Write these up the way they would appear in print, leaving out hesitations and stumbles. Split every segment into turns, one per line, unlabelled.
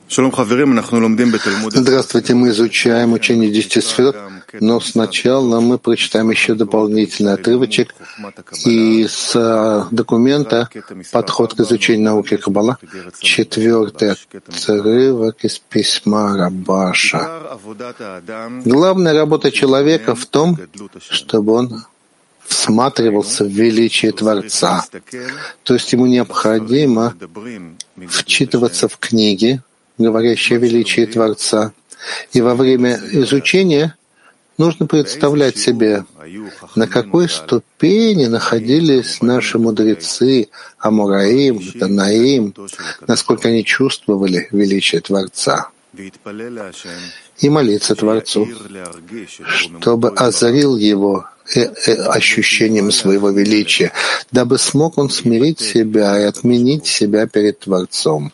Здравствуйте, мы изучаем учение 10 сферот, но сначала мы прочитаем еще дополнительный отрывочек из документа «Подход к изучению науки Каббала», 4-й отрывок из письма Рабаша. Главная работа человека в том, чтобы он всматривался в величие Творца, то есть ему необходимо вчитываться в книги, говорящие о величии Творца. И во время изучения нужно представлять себе, на какой ступени находились наши мудрецы, Амураим, Танаим, насколько они чувствовали величие Творца. И молиться Творцу, чтобы озарил его ощущением своего величия, дабы смог он смирить себя и отменить себя перед Творцом,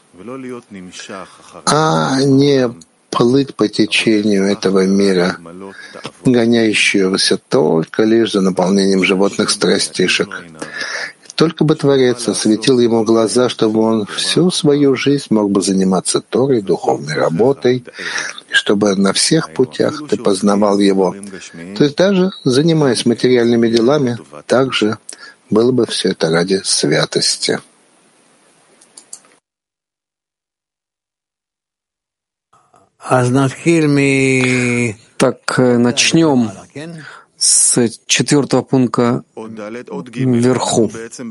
а не плыть по течению этого мира, гоняющегося только лишь за наполнением животных страстишек. Только бы Творец осветил ему глаза, чтобы он всю свою жизнь мог бы заниматься Торой, духовной работой, и чтобы на всех путях ты познавал его. То есть даже занимаясь материальными делами, также было бы все это ради святости.
Так, начнем с 4-го пункта вверху.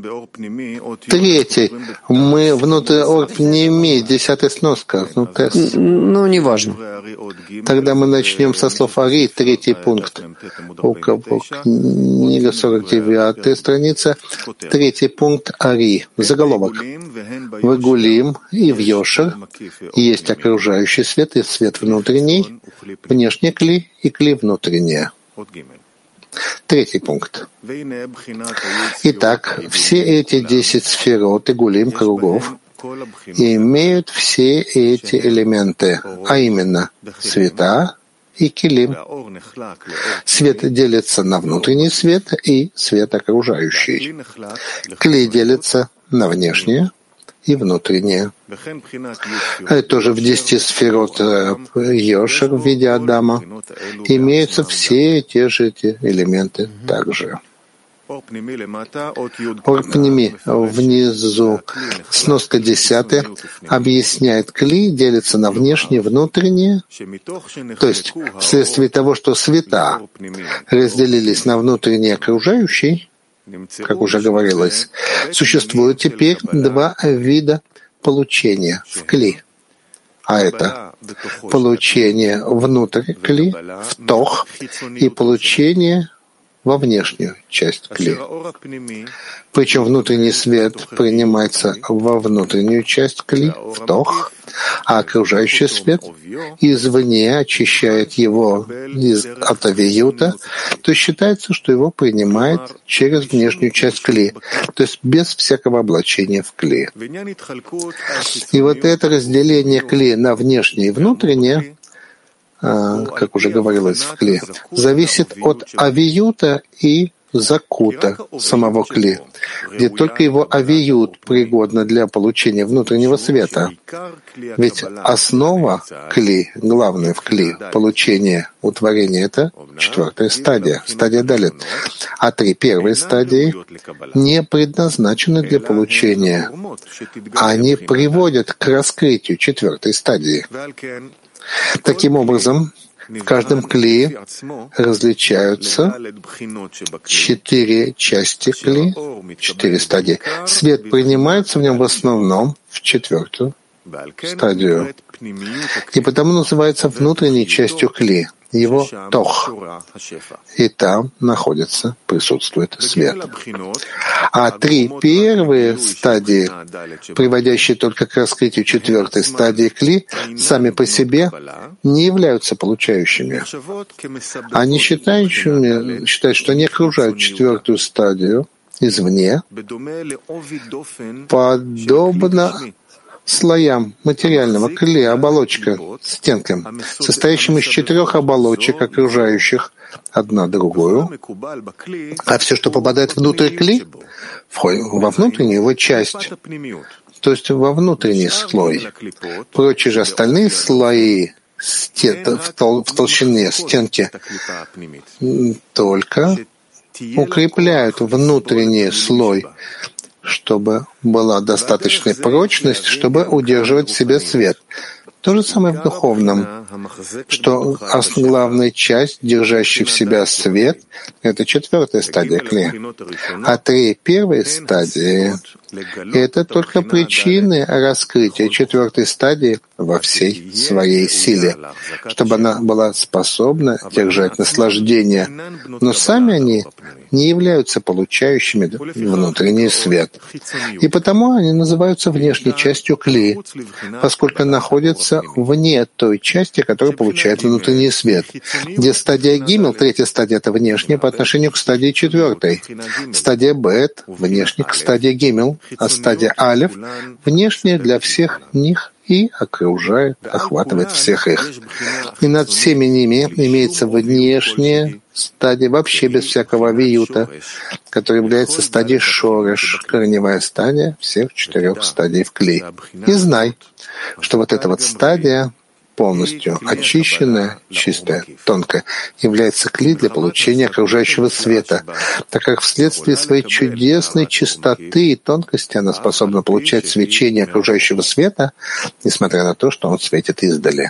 3-й. Мы внутрь орпними, 10-я сноска.
Ну, неважно.
Тогда мы начнем со слов Ари, 3-й пункт. Книга 49-я страница, 3-й пункт Ари. Заголовок. В Гулим и в Йошер есть окружающий свет и свет внутренний, внешний кли и кли внутреннее. 3-й пункт. Итак, все эти 10 сферот и гулим кругов имеют все эти элементы, а именно света и килим. Свет делится на внутренний свет и свет окружающий. Кли делится на внешнее и внутреннее. Тоже в 10 сферот Йошер в виде Адама имеются все те же эти элементы также. Орпними внизу, сноска 10 объясняет, кли делится на внешнее и внутреннее, то есть вследствие того, что света разделились на внутренний и окружающий, как уже говорилось, существует теперь 2 вида получения в кли. А это получение внутрь кли, в тох, и получение во внешнюю часть кли. Причем внутренний свет принимается во внутреннюю часть кли, в тох, а окружающий свет извне очищает его от авиюта, то есть считается, что его принимает через внешнюю часть кли, то есть без всякого облачения в кли. И вот это разделение кли на внешнее и внутреннее, как уже говорилось в кли, зависит от авиюта и закута самого кли, где только его авиют пригодна для получения внутреннего света. Ведь основа кли, главное в кли, получение утворения — это 4-я стадия, стадия далит. А 3 первые стадии не предназначены для получения. Они приводят к раскрытию 4-й стадии. Таким образом, в каждом кли различаются 4 части кли, 4 стадии. Свет принимается в нем в основном в 4-ю стадию. И потому называется внутренней частью кли, его тох. И там находится, присутствует свет. А 3 первые стадии, приводящие только к раскрытию 4-й стадии кли, сами по себе не являются получающими. Они считают, что они окружают 4-ю стадию извне, подобно слоям материального кли, оболочка, стенкам, состоящим из 4 оболочек, окружающих одна другую, а все, что попадает внутрь кли, во внутреннюю его часть, то есть во внутренний слой. Прочие же остальные слои в толщине стенки только укрепляют внутренний слой, чтобы была достаточная прочность, чтобы удерживать в себе свет. То же самое в духовном, что главная часть, держащая в себя свет, это 4-я стадия кли. А 3 первые стадии — это только причины раскрытия 4-й стадии во всей своей силе, чтобы она была способна держать наслаждение. Но сами они не являются получающими внутренний свет. И потому они называются внешней частью кли, поскольку находятся вне той части, которая получает внутренний свет. Где стадия гимел, 3-я стадия — это внешняя по отношению к стадии 4-й. Стадия бет — внешняя к стадии гимел, а стадия алеф — внешняя для всех них и окружает, охватывает всех их. И над всеми ними имеется внешняя стадия, вообще без всякого виюта, которая является стадией шореш, корневая стадия всех 4 стадий в кли. И знай, что вот эта вот стадия, полностью очищенная, чистая, тонкая, является кли для получения окружающего света, так как вследствие своей чудесной чистоты и тонкости она способна получать свечение окружающего света, несмотря на то, что он светит издали.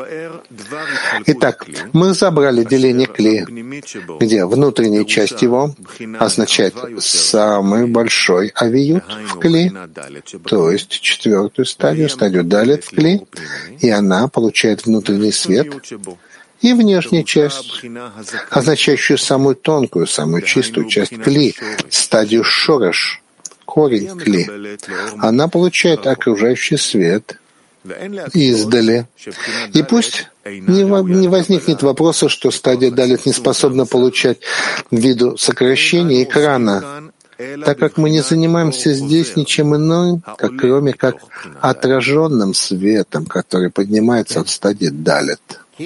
Итак, мы забрали деление кли, где внутренняя часть его означает самый большой авиют в кли, то есть 4-ю стадию, стадию далет в кли, и она получает внутренний свет, и внешняя часть, означающую самую тонкую, самую чистую часть кли, стадию шореш, корень кли. Она получает окружающий свет издали. И пусть не возникнет вопроса, что стадия далит не способна получать ввиду сокращения экрана, так как мы не занимаемся здесь ничем иным, кроме как отраженным светом, который поднимается от стадии далит.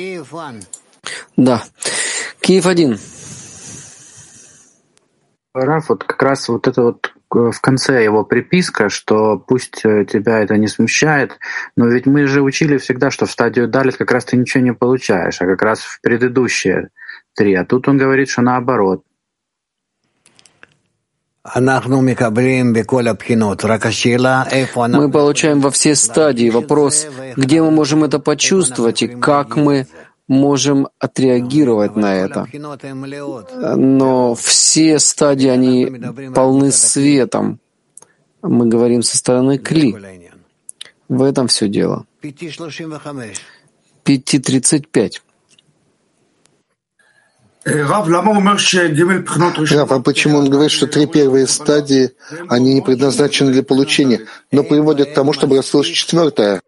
Да. Киев-1.
Раф, вот как раз вот это вот в конце его приписка, что пусть тебя это не смущает, но ведь мы же учили всегда, что в стадию далит как раз ты ничего не получаешь, а как раз в предыдущие 3. А тут он говорит, что наоборот.
Мы получаем во все стадии. Вопрос, где мы можем это почувствовать и как мы можем отреагировать на это. Но все стадии, они полны светом. Мы говорим со стороны кли. В этом все дело. 5:35.
Рав, а почему он говорит, что 3 первые стадии, они не предназначены для получения, но приводят к тому, чтобы раскрылась 4-я?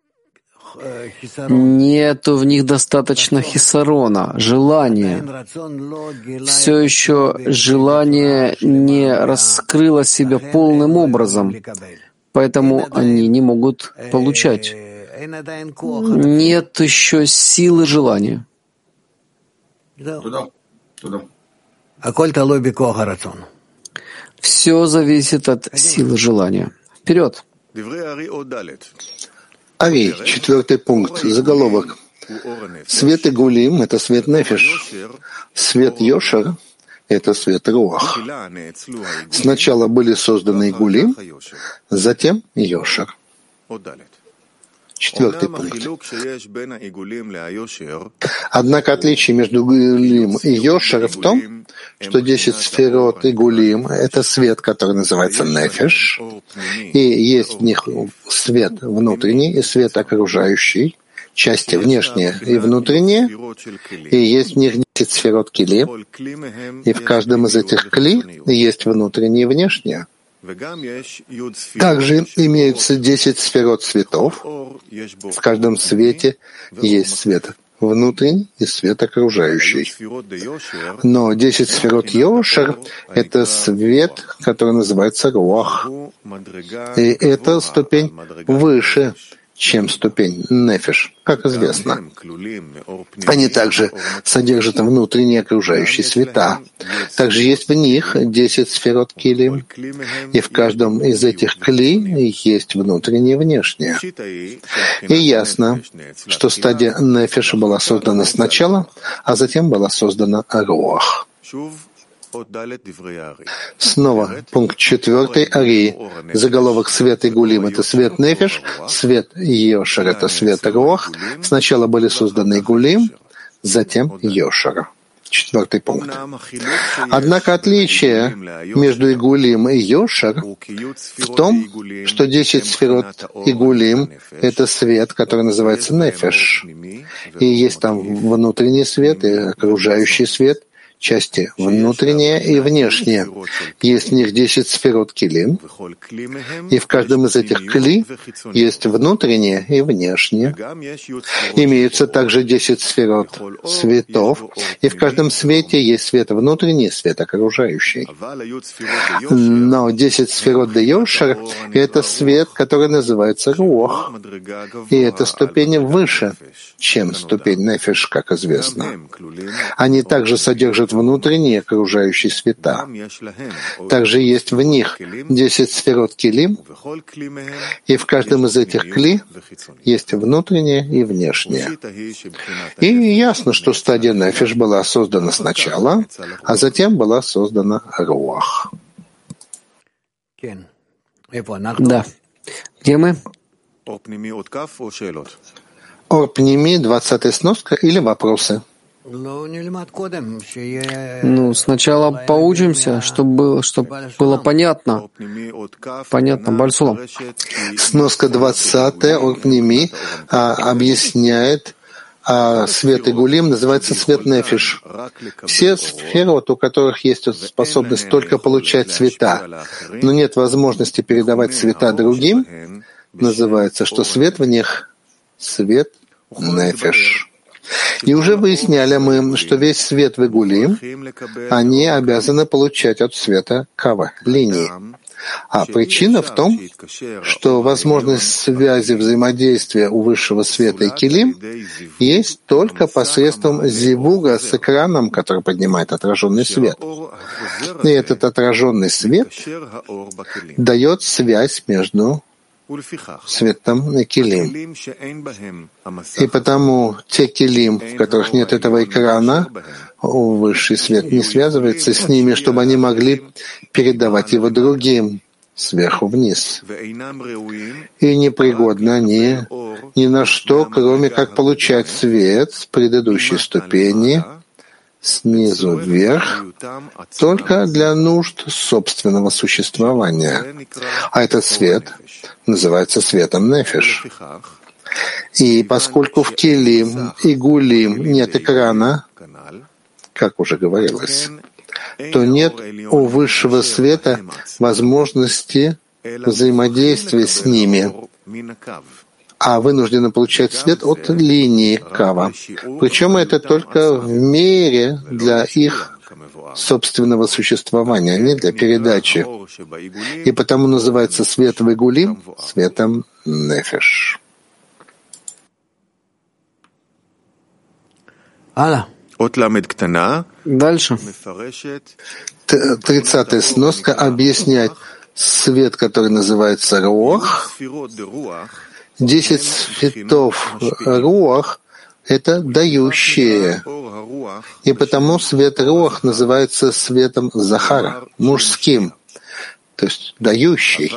Нету в них достаточно хисарона, желания. Все еще желание не раскрыло себя полным образом, поэтому они не могут получать. Нет еще силы желания. Все зависит от силы желания. Вперед!
Ари, 4-й пункт, заголовок. Свет Игулим — это свет Нефеш. Свет Йошер — это свет Руах. Сначала были созданы Игулим, затем Йошер. 4-й пункт. Однако отличие между Игулим и Йошер в том, что 10 сферот Игулим — это свет, который называется Нефеш, и есть в них свет внутренний и свет окружающий, части внешние и внутренние, и есть в них 10 сферот Кили, и в каждом из этих Кли есть внутренние и внешние. Также имеются 10 сферот цветов. В каждом свете есть свет внутренний и свет окружающий. Но 10 сферот Йошер — это свет, который называется Руах. И это ступень выше, чем ступень нефиш, как известно. Они также содержат внутренние окружающие света. Также есть в них 10 сферот килим, и в каждом из этих кли есть внутреннее и внешнее. И ясно, что стадия нефиш была создана сначала, а затем была создана руах. Снова пункт 4 Арии. Заголовок свет и гулим — это свет нефиш, свет йошер — это свет руах. Сначала были созданы гулим, затем йошер. 4 пункт. Однако отличие между игулим и йошер в том, что 10 сферот игулим — это свет, который называется нефиш. И есть там внутренний свет и окружающий свет, части внутренние и внешние. Есть в них 10 сферот килим, и в каждом из этих кли есть внутренние и внешние. Имеются также 10 сферот светов, и в каждом свете есть свет внутренний и свет окружающий. Но 10 сферот де йошер — это свет, который называется руах, и это ступень выше, чем ступень нефиш, как известно. Они также содержат внутренние и окружающие света. Также есть в них 10 сферот килим, и в каждом из этих кли есть внутреннее и внешнее. И ясно, что стадия нефиш была создана сначала, а затем была создана руах.
Да. Где мы?
Орпними, 20-я сноска или вопросы?
Сначала поучимся, чтобы было понятно. Понятно, Бальсулам.
Сноска 20-я, Орпними, объясняет, свет и гулим называется свет нефиш. Все сферы, у которых есть способность только получать цвета, но нет возможности передавать цвета другим, называется, что свет в них — свет нефиш. И уже выясняли мы, что весь свет в игулим они обязаны получать от света кава, линии. А причина в том, что возможность связи взаимодействия у высшего света и килим есть только посредством зивуга с экраном, который поднимает отраженный свет. И этот отраженный свет дает связь между светом и килим. И потому те килим, в которых нет этого экрана, высший свет не связывается с ними, чтобы они могли передавать его другим сверху вниз. И непригодны они ни на что, кроме как получать свет с предыдущей ступени, снизу вверх, только для нужд собственного существования. А этот свет называется светом нефиш. И поскольку в килим и гулим нет экрана, как уже говорилось, то нет у высшего света возможности взаимодействия с ними, а вынуждены получать свет от линии кава. Причем это только в мере для их собственного существования, а не для передачи. И потому называется свет в игулим светом нефиш.
Дальше.
30-я сноска объясняет свет, который называется руах. 10 светов руах — это дающие. И потому свет руах называется светом захара, мужским, то есть дающий.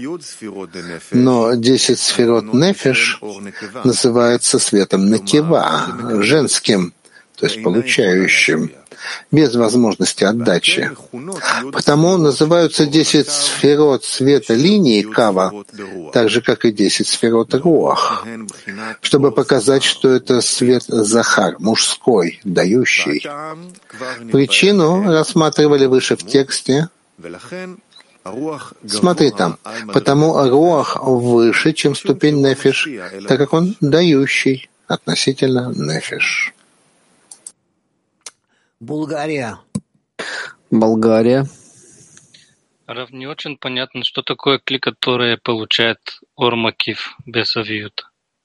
Но 10 сферот нефиш называется светом некива, женским, то есть получающим, без возможности отдачи. Потому называются 10 сферот света линии кава, так же, как и 10 сферот руах, чтобы показать, что это свет захар, мужской, дающий. Причину рассматривали выше в тексте. Смотри там. Потому руах выше, чем ступень нефиш, так как он дающий относительно нефиш.
Болгария.
Рав, не очень понятно, что такое кли, которое получает ор макиф без авиюта.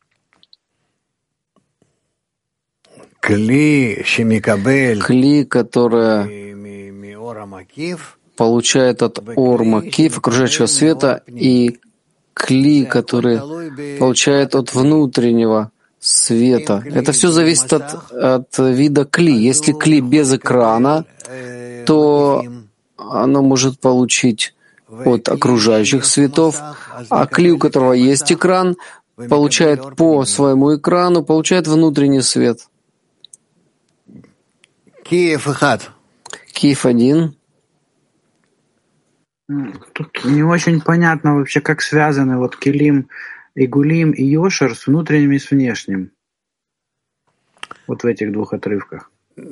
Кли, которое получает от ор макиф, окружающего света, и кли, который получает от внутреннего света. Это все зависит от вида кли. Если кли без экрана, то оно может получить от окружающих светов, а кли, у которого есть экран, получает по своему экрану, получает внутренний свет. Киев 1.
Тут не очень понятно вообще, как связаны вот Келим и Гулим и Йошер с внутренним и с внешним. Вот в этих двух отрывках.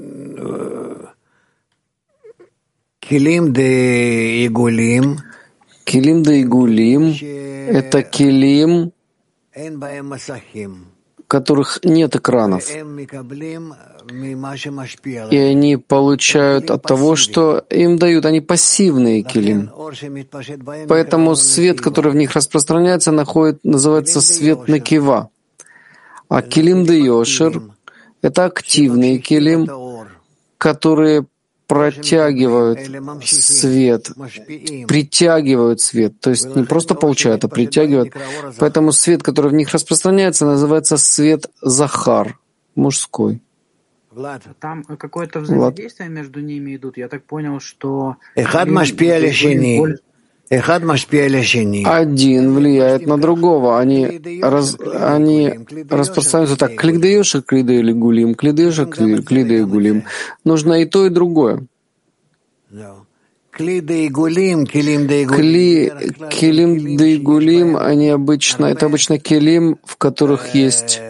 Келим да Игулим — это келим, в которых нет экранов. И они получают от того, что им дают. Они пассивные келим. Поэтому свет, который в них распространяется, называется свет накива. А келим де йошер — это активные келим, которые протягивают свет, притягивают свет. То есть не просто получают, а притягивают. Поэтому свет, который в них распространяется, называется свет захар, мужской.
Там какое-то взаимодействие между ними идут. Я так понял, что
один влияет на другого. Они распространяются так. Клидеюша, клидею гулим, клидеюша, клидею гулим. Нужно и то, и другое. Келим да гулим, это обычно келим, в которых есть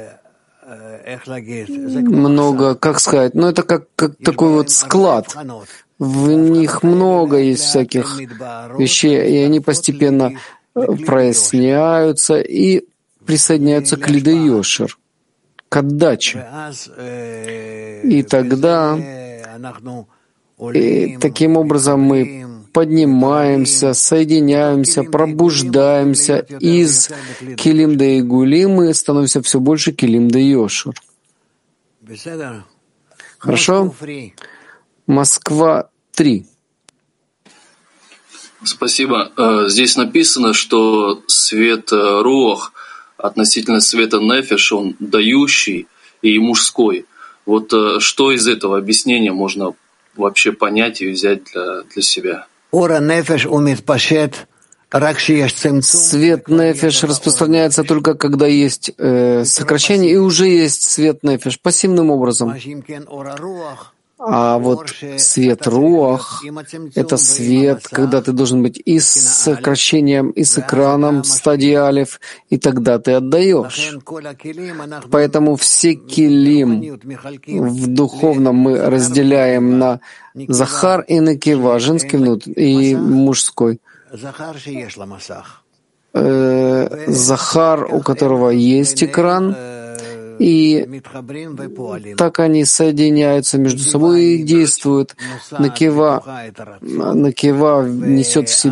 много, как сказать, это как такой вот склад. В них много есть всяких вещей, и они постепенно проясняются и присоединяются к лидейошер, к отдаче. И тогда таким образом мы поднимаемся, соединяемся, пробуждаемся из келим да игулим и становимся все больше келим да йошер. Хорошо? Москва 3.
Спасибо. Здесь написано, что свет руах относительно света нефеш, он дающий и мужской. Вот что из этого объяснения можно вообще понять и взять для себя?
Свет нефеш распространяется только когда есть сокращение, и уже есть свет нефеш пассивным образом. А вот свет руах — это свет, когда ты должен быть и с сокращением, и с экраном в стадии алиф, и тогда ты отдаешь. Поэтому все келим в духовном мы разделяем на захар и накива, женский и мужской. Захар, у которого есть экран, и так они соединяются между собой и действуют. Накива несет в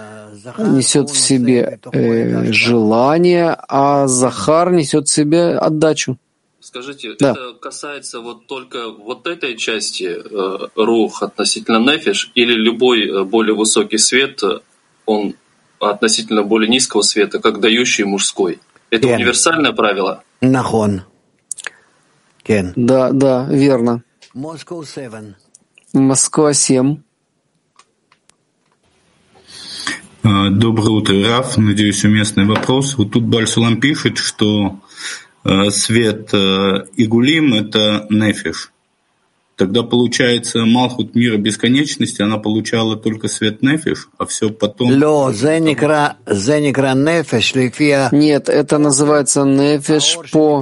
себе желание, а захар несет в себе отдачу.
Скажите, да. Это касается только этой части рух относительно нефиш, или любой более высокий свет, он относительно более низкого света, как дающий мужской? Это универсальное правило?
Да, верно. Москва 7.
Доброе утро, Раф. Надеюсь, уместный вопрос. Вот тут Баль-Сулам пишет, что свет Игулим — это нефиш. Тогда, получается, Малхут мира бесконечности, она получала только свет нефиш, а все потом...
Нет, это называется нефиш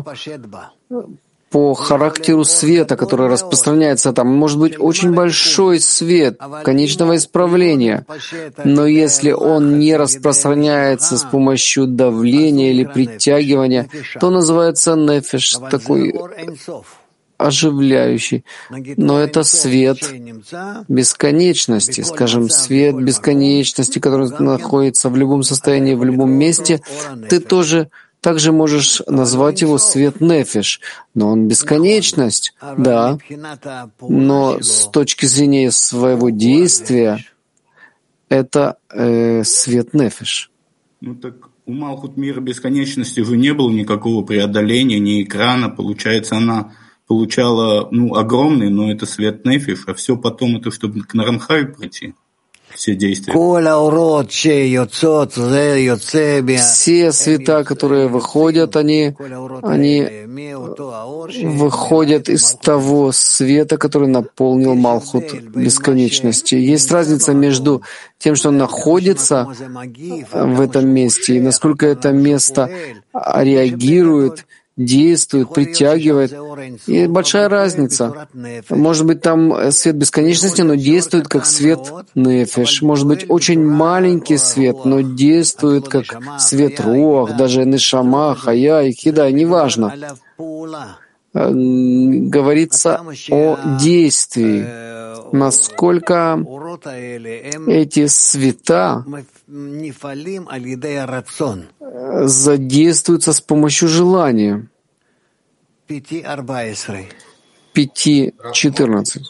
по характеру света, который распространяется там. Может быть очень большой свет конечного исправления, но если он не распространяется с помощью давления или притягивания, то называется нефеш такой оживляющий, но это свет бесконечности, скажем, свет бесконечности, который находится в любом состоянии, в любом месте, ты тоже также можешь назвать его свет нефеш, но он бесконечность, да, но с точки зрения своего действия это свет нефеш.
Ну так у Малхут мира бесконечности уже не было никакого преодоления, ни экрана. Получается, она получала огромный, но это свет нефиш, а все потом это, чтобы к Нарамхаль прийти. Все действия.
Все света, которые выходят, они выходят из того света, который наполнил Малхут бесконечности. Есть разница между тем, что он находится в этом месте, и насколько это место реагирует, действует, притягивает. И большая разница. Может быть, там свет бесконечности, но действует как свет нефеш. Может быть, очень маленький свет, но действует как свет руах, даже нешама, хая и хида, неважно. Говорится о действии, насколько эти света задействуются с помощью желания. 5.14.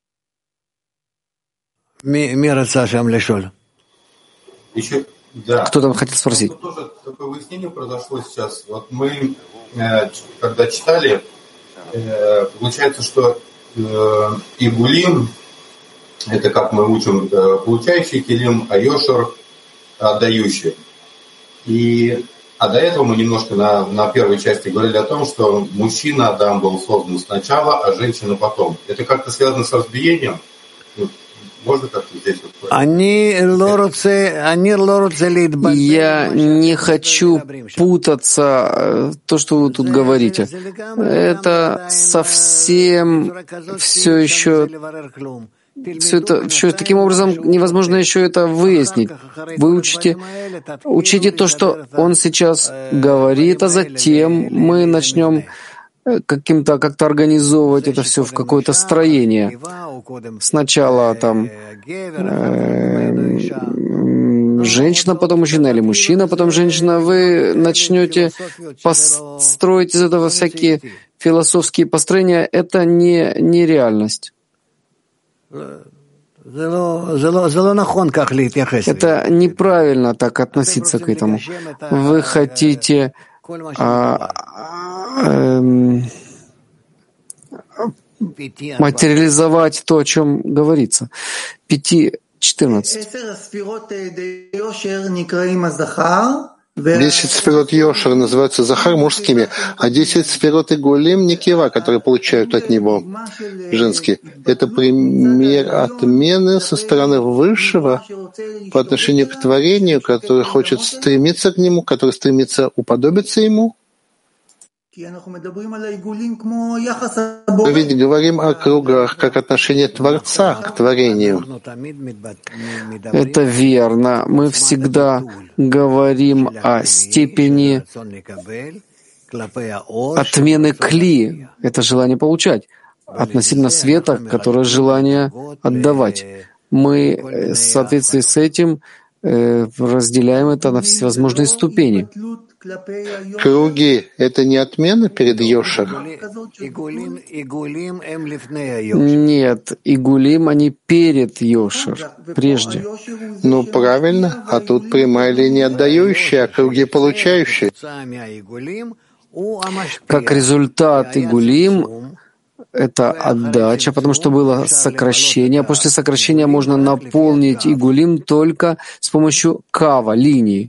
Кто там хотел спросить?
Тоже такое выяснение произошло сейчас. Вот мы, когда читали, получается, что игулим — это, как мы учим, получающий килим, а йошер — отдающий. А до этого мы немножко на первой части говорили о том, что мужчина, Адам, был создан сначала, а женщина потом. Это как-то связано с разбиением? Можно как-то здесь вот...
Я не хочу путаться, то, что вы тут говорите. Это совсем все еще таким образом невозможно еще это выяснить. Вы учите то, что он сейчас говорит, а затем мы начнем как-то организовывать это все в какое-то строение. Сначала там женщина, потом мужчина, или мужчина, потом женщина. Вы начнете построить из этого всякие философские построения. Это не реальность. Это неправильно так относиться к этому. Вы хотите материализовать то, о чем говорится. 5.14.
10 сферот Йошер называются Захар мужскими, а 10 сферот Игулим — Никива, которые получают от него женские. Это пример отмены со стороны Высшего по отношению к творению, который хочет стремиться к нему, который стремится уподобиться ему. Мы ведь говорим о кругах как отношение Творца к творению.
Это верно. Мы всегда говорим о степени отмены кли. Это желание получать. Относительно света, которое желание отдавать. Мы в соответствии с этим разделяем это на всевозможные ступени.
Круги — это не отмена перед Йошер?
Нет, игулим, они перед Йошер, прежде.
Ну, правильно. А тут прямая линия отдающая, а круги получающие.
Как результат игулим — это отдача, потому что было сокращение. После сокращения можно наполнить игулим только с помощью кава, линии.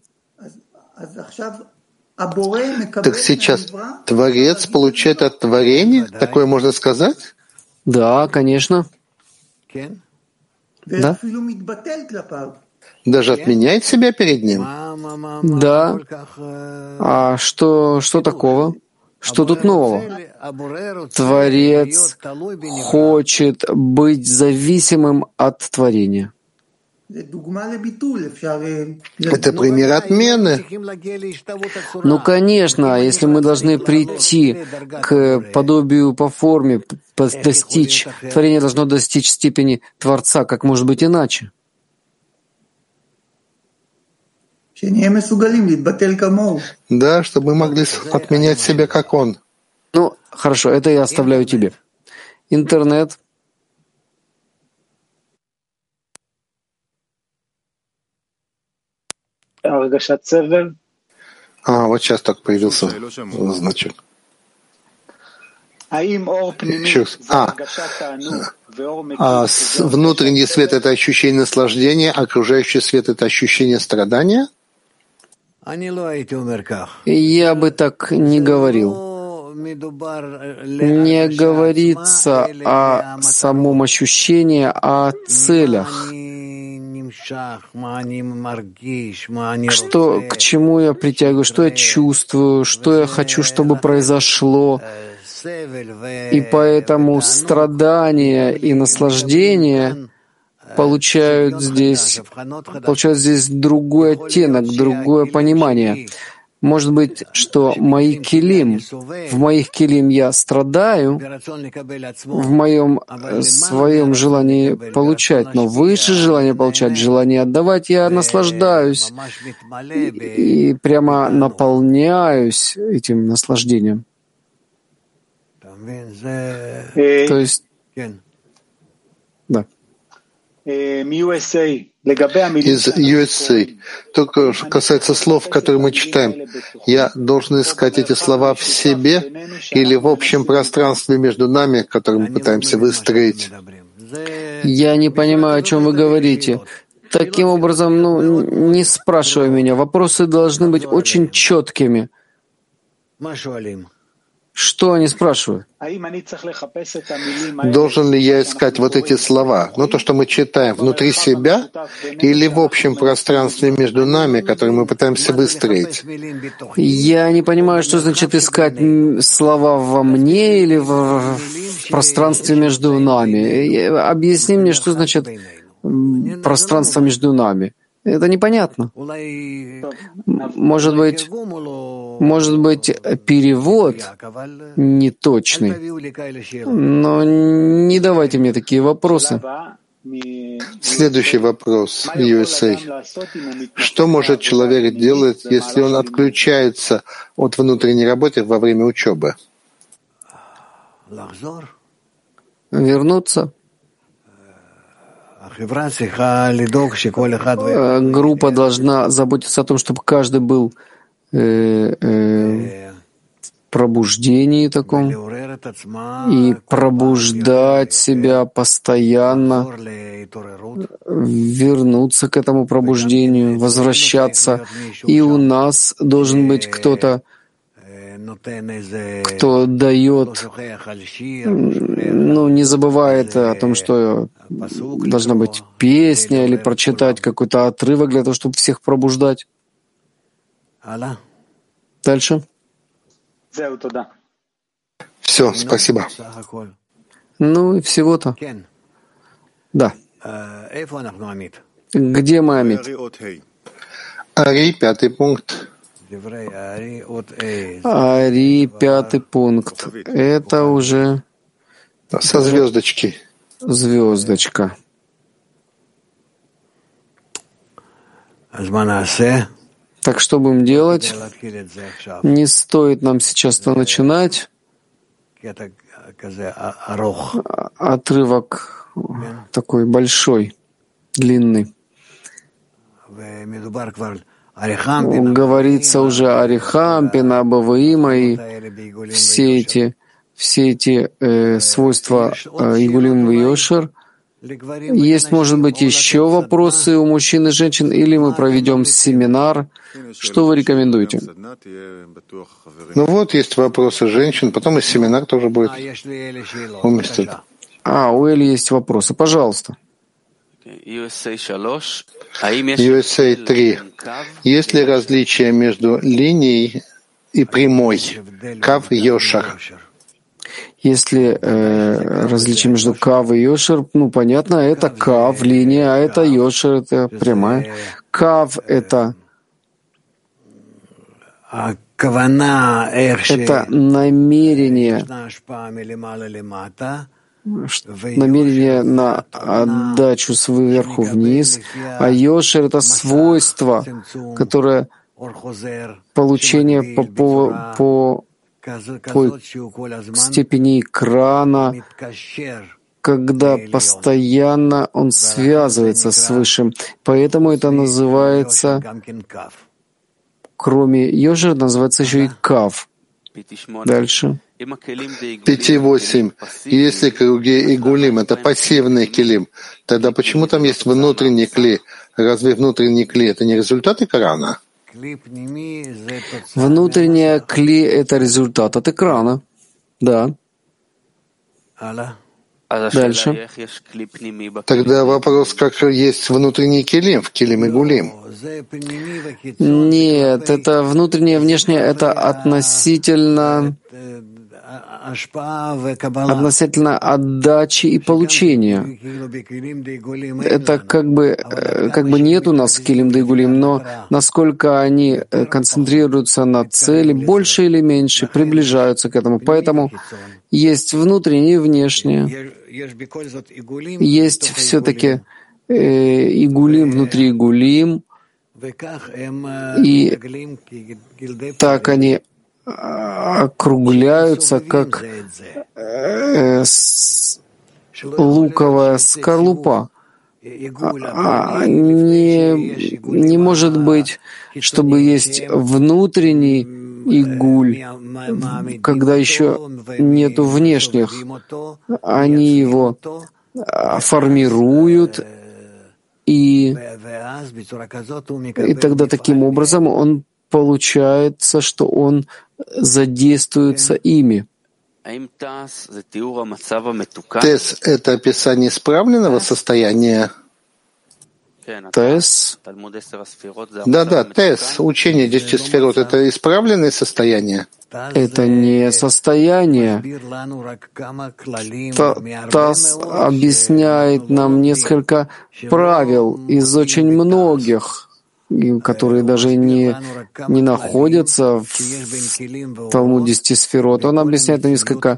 Так сейчас Творец получает от творения? Такое можно сказать?
Да, конечно. Да.
Даже отменяет себя перед ним?
Да. А что такого? Что тут нового? Творец хочет быть зависимым от творения.
Это пример отмены.
Ну, конечно, если мы должны прийти к подобию по форме, достичь, творение должно достичь степени Творца, как может быть иначе?
Да, чтобы мы могли отменять себя, как он.
Ну, хорошо, это я оставляю тебе. Интернет.
Вот сейчас так появился значок. Внутренний свет — это ощущение наслаждения, окружающий свет — это ощущение страдания?
Я бы так не говорил. Не говорится о самом ощущении, а о целях. Что, к чему я притягиваю, что я чувствую, что я хочу, чтобы произошло. И поэтому страдания и наслаждение получают здесь другой оттенок, другое понимание. Может быть, что в моих килим я страдаю в моем своем желании получать, но выше желания получать, желание отдавать, я наслаждаюсь и прямо наполняюсь этим наслаждением. То есть, да.
Из USA. Только что касается слов, которые мы читаем. Я должен искать эти слова в себе или в общем пространстве между нами, которое мы пытаемся выстроить?
Я не понимаю, о чем вы говорите. Таким образом, не спрашивай меня. Вопросы должны быть очень четкими. Что они спрашивают?
Должен ли я искать вот эти слова, то, что мы читаем, внутри себя или в общем пространстве между нами, которое мы пытаемся выстроить?
Я не понимаю, что значит искать слова во мне или в пространстве между нами. Объясни мне, что значит пространство между нами. Это непонятно. Может быть, перевод неточный. Но не давайте мне такие вопросы.
Следующий вопрос, USA. Что может человек делать, если он отключается от внутренней работы во время учебы?
Вернуться. Группа должна заботиться о том, чтобы каждый был в пробуждении таком и пробуждать себя постоянно, вернуться к этому пробуждению, возвращаться. И у нас должен быть кто-то, кто дает, не забывает о том, что должна быть песня или прочитать какой-то отрывок для того, чтобы всех пробуждать. Дальше.
Все, спасибо.
И всего-то. Да. Где мы, Амит?
Ари, 5 пункт.
Ари, 5 пункт. Это уже...
Со звездочки.
Звездочка. Так что будем делать? Не стоит нам сейчас это начинать. Отрывок такой большой, длинный. Говорится уже о Рихампине, об Аваима и все эти свойства Игулим и Йошер. Есть, может быть, еще вопросы у мужчин и женщин, или мы проведем семинар. Что вы рекомендуете?
Есть вопросы женщин, потом и семинар тоже будет уместен.
У Эли есть вопросы. Пожалуйста.
USA 3. Есть ли различие между линией и прямой? Кав Йошер.
Если различим между Кав и Йошер, понятно, это Кав, линия, а это Йошер, это прямая. Кав — это намерение на отдачу сверху вниз, а Йошер — это свойство, которое получение по степени экрана, когда постоянно он связывается с Высшим. Поэтому это называется, кроме Йошер, называется еще и Кав. Дальше.
5.8. Если круги игулим — это пассивный килим, тогда почему там есть внутренний кли? Разве внутренний кли — это не результат экрана?
Внутренняя кли — это результат от экрана. Да. Дальше.
Тогда вопрос, как есть внутренний килим в килим игулим?
Нет, это внутреннее, внешнее — это относительно отдачи и получения. Это как бы нет у нас килим да игулим, но насколько они концентрируются на цели, больше или меньше, приближаются к этому. Поэтому есть внутреннее и внешнее. Есть все-таки игулим внутри игулим, и так они округляются, как луковая скорлупа. Не может быть, чтобы есть внутренний игуль, когда еще нету внешних. Они его формируют, и тогда таким образом он получается, что он задействуется ими.
Тес — это описание исправленного состояния?
Тес?
Да, Тес, учение 10 сферот — это исправленное состояние?
Это не состояние. Тас объясняет нам несколько правил из очень многих, которые даже не находятся в Талмуде 10 сферот. Он объясняет несколько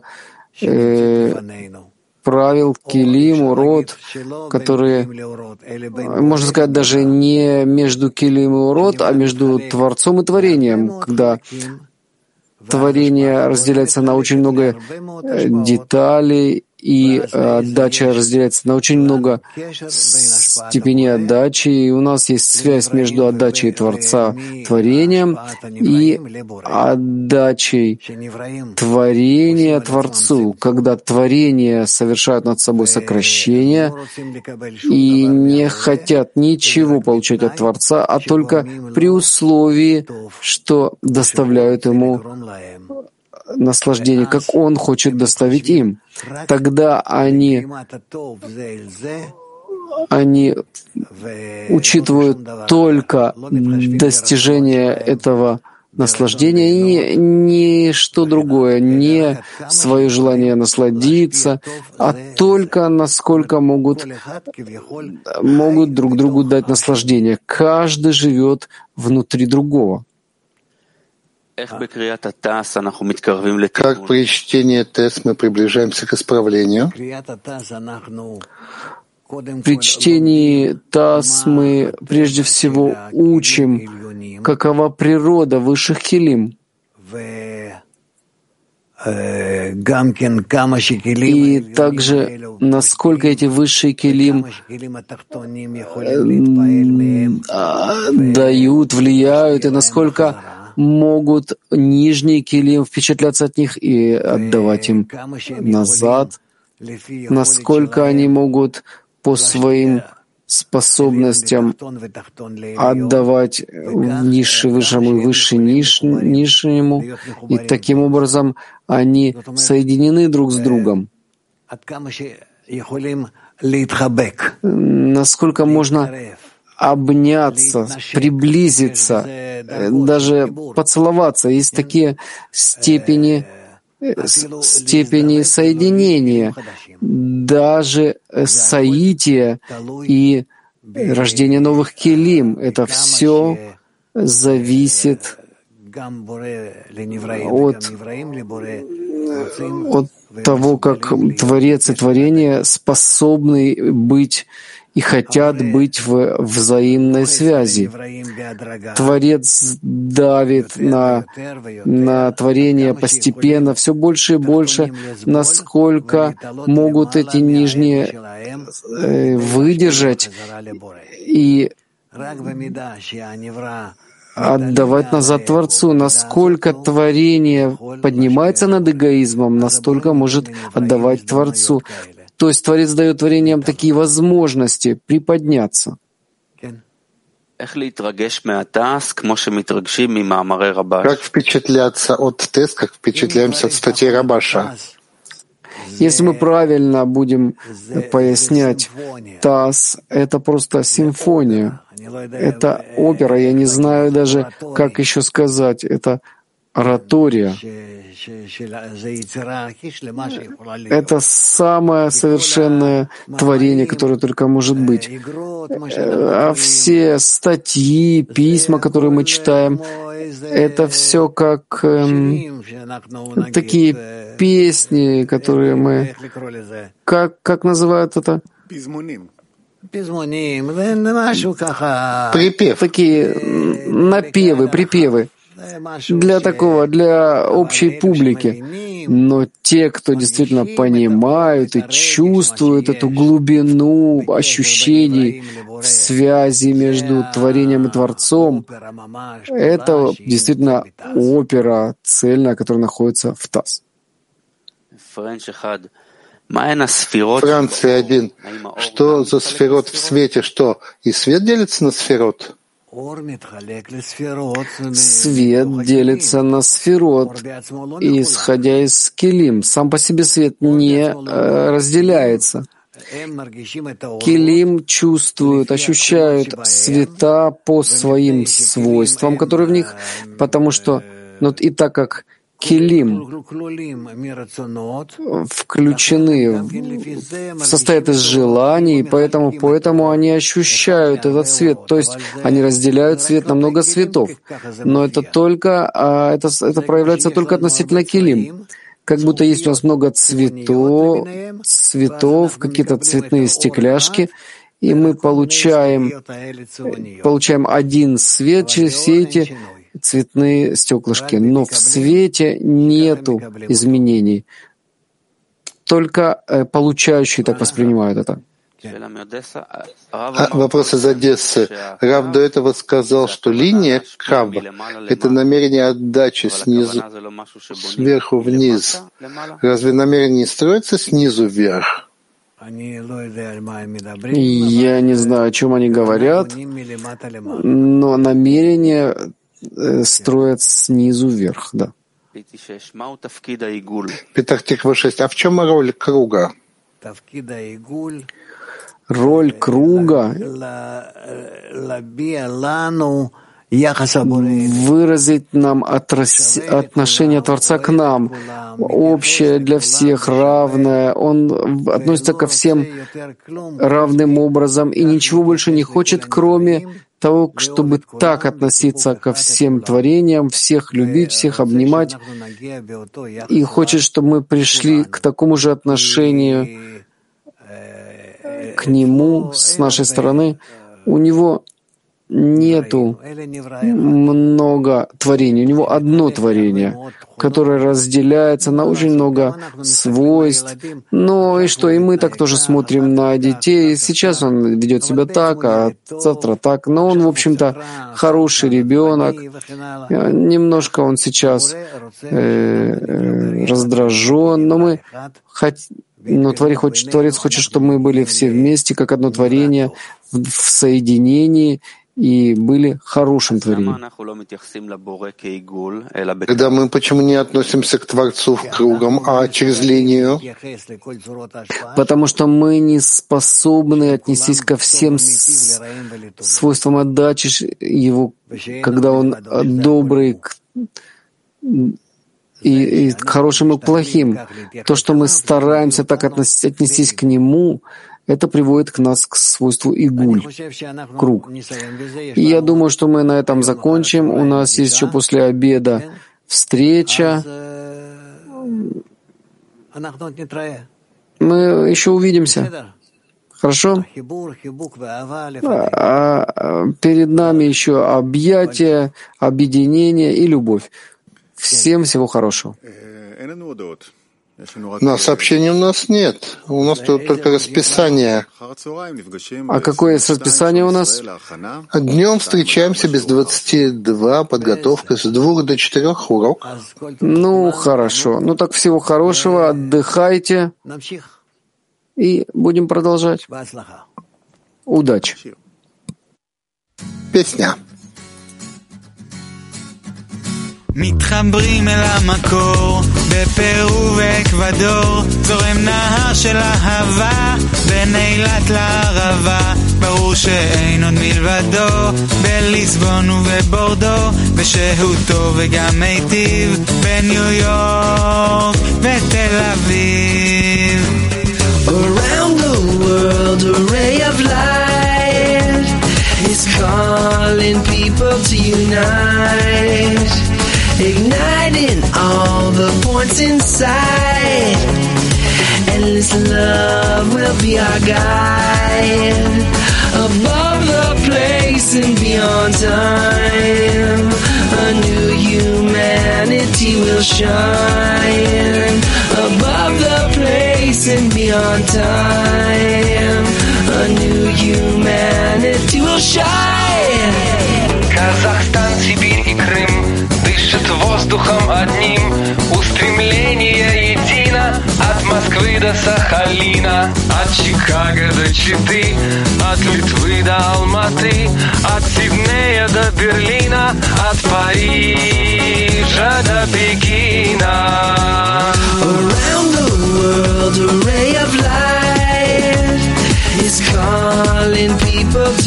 правил килим, урод, которые, можно сказать, даже не между килим и урод, а между Творцом и Творением, когда творение разделяется на очень много деталей, и отдача разделяется на очень много степеней отдачи, и у нас есть связь между отдачей Творца творением и отдачей творения Творцу, когда творения совершают над собой сокращение и не хотят ничего получать от Творца, а только при условии, что доставляют ему наслаждение, как он хочет доставить им. Тогда они учитывают только достижение этого наслаждения и ничто другое, не свое желание насладиться, а только насколько могут друг другу дать наслаждение. Каждый живет внутри другого.
Как при чтении Тес мы приближаемся к исправлению?
При чтении Тас мы прежде всего учим, какова природа высших килим. И также, насколько эти высшие килим дают, влияют, и насколько могут нижние килим впечатляться от них и отдавать им назад, насколько они могут по своим способностям отдавать низший высшему и высший низшему, и таким образом они соединены друг с другом. Насколько можно обняться, приблизиться, даже поцеловаться. Есть такие степени степени соединения, даже соития и рождение новых келим. Это все зависит от того, как Творец и творение способны быть и хотят быть в взаимной связи. Творец давит на творение постепенно, все больше и больше, насколько могут эти нижние выдержать и отдавать назад Творцу. Насколько творение поднимается над эгоизмом, настолько может отдавать Творцу. То есть Творец дает творениям такие возможности приподняться.
Как впечатляться от тест, как впечатляемся от статьи Рабаша?
Если мы правильно будем пояснять, ТАСС — это просто симфония, это опера, я не знаю даже, как еще сказать, это оратория. Это самое совершенное творение, которое только может быть. А все статьи, письма, которые мы читаем, это все как такие песни, которые мы... Как называют это?
Припев.
Такие напевы, припевы. Для общей публики. Но те, кто действительно понимают и чувствуют эту глубину ощущений в связи между творением и Творцом, это действительно опера цельная, которая находится в ТАСС.
Франция 1. Что за сферот в свете? Что? И свет делится на сферот?
Свет делится на сферот, исходя из келим. Сам по себе свет не разделяется. Келим чувствуют, ощущают света по своим свойствам, которые в них, потому что, и так как келим включены, состоят из желаний, поэтому они ощущают этот свет, то есть они разделяют свет на много светов. Но это проявляется только относительно келим. Как будто есть у нас много цветов, какие-то цветные стекляшки, и мы получаем один свет через все эти цветные стеклышки. Но в свете нету изменений. Только получающие так воспринимают это.
Вопрос из Одессы. Рав до этого сказал, что линия Кав — это намерение отдачи сверху вниз. Разве намерение не строится снизу вверх?
Я не знаю, о чем они говорят, но намерение строят снизу вверх, да.
Петах Тиква 6. А в чем роль круга?
Роль круга выразить нам отношение Творца к нам, общее для всех, равное. Он относится ко всем равным образом и ничего больше не хочет, кроме того, чтобы так относиться ко всем творениям, всех любить, всех обнимать, и хочет, чтобы мы пришли к такому же отношению к Нему с нашей стороны. У Него нету много творений, у Него одно творение, которое разделяется на очень много свойств. Ну и что, и мы так тоже смотрим на детей. Сейчас он ведет себя так, а завтра так. Но он, в общем-то, хороший ребенок. Немножко он сейчас раздражен, но Творец хочет, чтобы мы были все вместе, как одно творение, в соединении, и были хорошим творением.
Тогда мы почему не относимся к Творцу кругом, а через линию?
Потому что мы не способны отнестись ко всем свойствам отдачи Его, когда Он добрый, и к хорошим, и к плохим. То, что мы стараемся так отнестись к нему, это приводит к нас к свойству игуль, круг. И я думаю, что мы на этом закончим. У нас есть еще после обеда встреча. Мы еще увидимся. Хорошо? Перед нами еще объятия, объединение и любовь. Всем всего хорошего.
Но сообщений у нас нет. У нас тут только расписание.
А какое расписание у нас?
Днем встречаемся без 22, подготовка с 2 до 4 урок.
Ну, хорошо. Ну так всего хорошего, отдыхайте. И будем продолжать. Удачи.
Песня.
מתחברים אל המקור, בפרו ואקוודור, זורם נהר של אהבה, בין אילת לערבה, ברור שאין עוד מלבדו, בליסבון ובבורדו, בשהותו וגם מיטיב, בניו יורק ותל אביב.
Around the world a ray of light is calling people to unite, igniting all the points inside. Endless love will be our guide, above the place and beyond time. A new humanity will shine, above the place and beyond time. A new humanity will shine.
Казахстан, Сибирь и Крым дышат воздухом одним. Устремление едино от Москвы до Сахалина, от Чикаго до Читы, от Литвы до Алматы, от Сиднея до Берлина, от Парижа до Пекина.
Around the world a ray of light is calling people to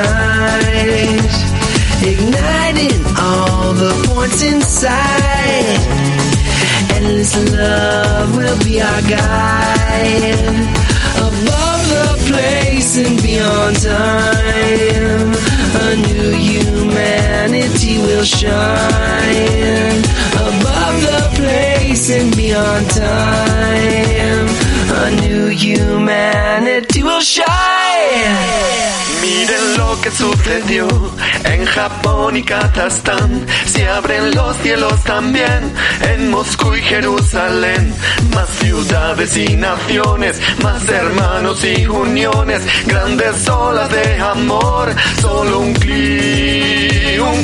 unite, igniting all the points inside. Endless love will be our guide, above the place and beyond time. A new humanity will shine, above the place and beyond time. A new humanity will shine.
Miren lo que sucedió en Japón y Kazajstán. Se abren los cielos también en Moscú y Jerusalén. Más ciudades y naciones, más hermanos y uniones, grandes olas de amor, solo un clic, un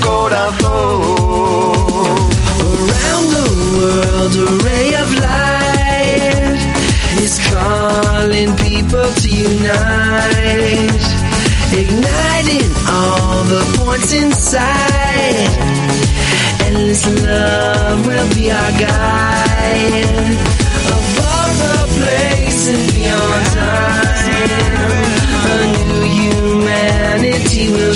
corazón.
Around the world a ray of light is calling people to unite, igniting all the points inside. Endless love will be our guide, above the place and beyond time. A new humanity will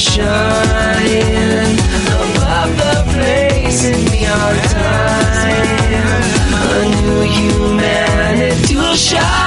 shine, above the place and beyond time. A new humanity will shine.